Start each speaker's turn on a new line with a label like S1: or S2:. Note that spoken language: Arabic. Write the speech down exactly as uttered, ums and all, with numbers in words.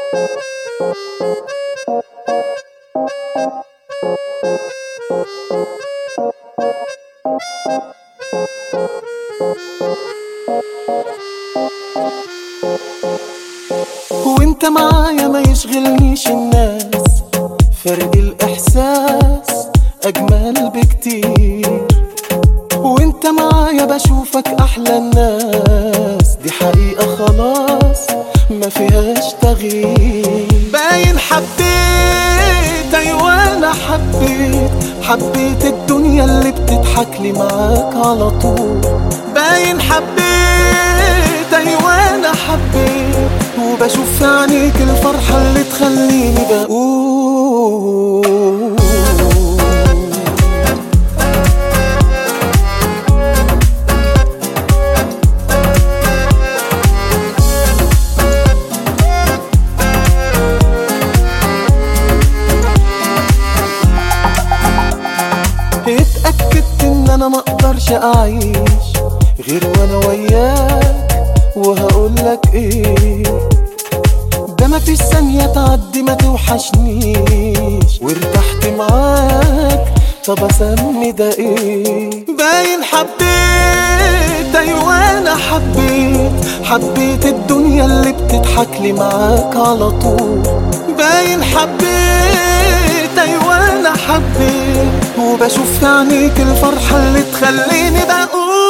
S1: وانت معايا ما يشغلنيش الناس، فرق الإحساس أجمل بكتير. وانت معايا بشوفك أحلى الناس، دي حقيقة خلاص ما فيهاش تغيير. باين حبيت، أيوة أنا حبيت، حبيت الدنيا اللي بتضحك لي معاك على طول. باين حبيت، أيوة أنا حبيت، وبشوف في عينيك الفرحة اللي تخليني بقول. اتأكدت ان انا مقدرش اعيش غير وانا وياك، وهقولك ايه، ده مفيش ثانية تعدي ما توحشنيش، وارتحت معاك طب اسمي ده ايه. باين حبيت، ايوه انا حبيت، حبيت الدنيا اللي بتضحك لي معاك على طول. باين حبيت، ايوه انا حبيت، وبشوف في عينيك الفرحة اللي تخليني بقول.